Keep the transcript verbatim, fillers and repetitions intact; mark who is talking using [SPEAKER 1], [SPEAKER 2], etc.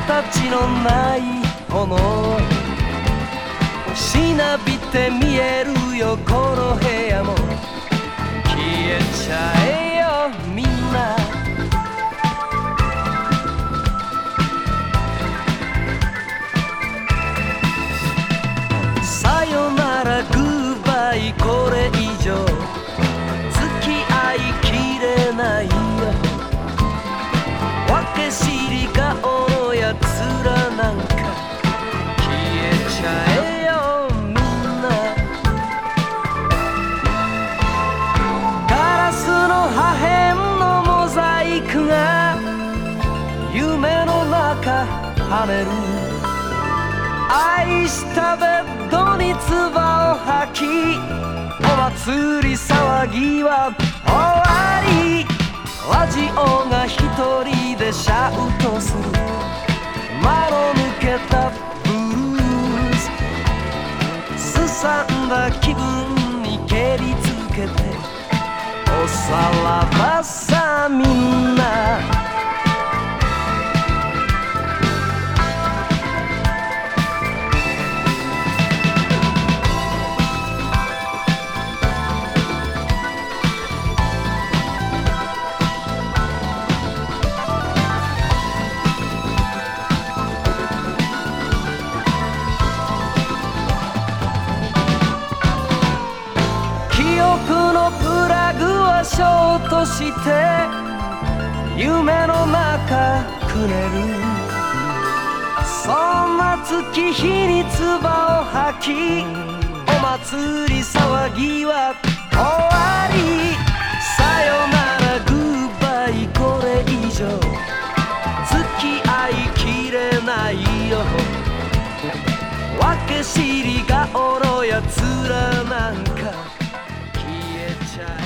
[SPEAKER 1] 形のない炎しなびて見えるよこの部屋も消えちゃえよみんなさよならグッバイこれ以上付き合いきれないよ分け知り顔のやつらなんか消えちゃえよみんなガラスの破片のモザイクが夢の中跳ねる愛したベッドに唾を吐きお祭り騒ぎは終わりラジオが一人でシャウトする間の抜けたブルースすさんだ気分に蹴りつけておさらばさみんな記憶のプラグはショートして夢の中くねるそんな月日に唾を吐きお祭り騒ぎは終わりさよならグッバイこれ以上付き合いきれないよ分け知り顔のやつらなんか消えちゃう